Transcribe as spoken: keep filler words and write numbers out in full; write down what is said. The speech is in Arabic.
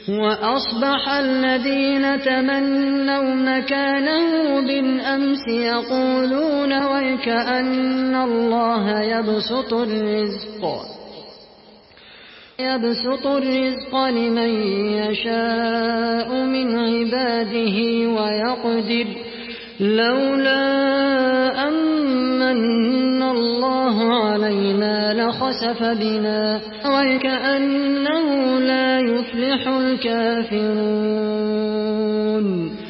وأصبح الذين تمنوا مكانه بالأمس يقولون ويكأن الله يبسط الرزق يبسط الرزق لمن يشاء من عباده ويقدر لولا أمن الله علينا لخسف بنا وكأنه لا يفلح الكافرون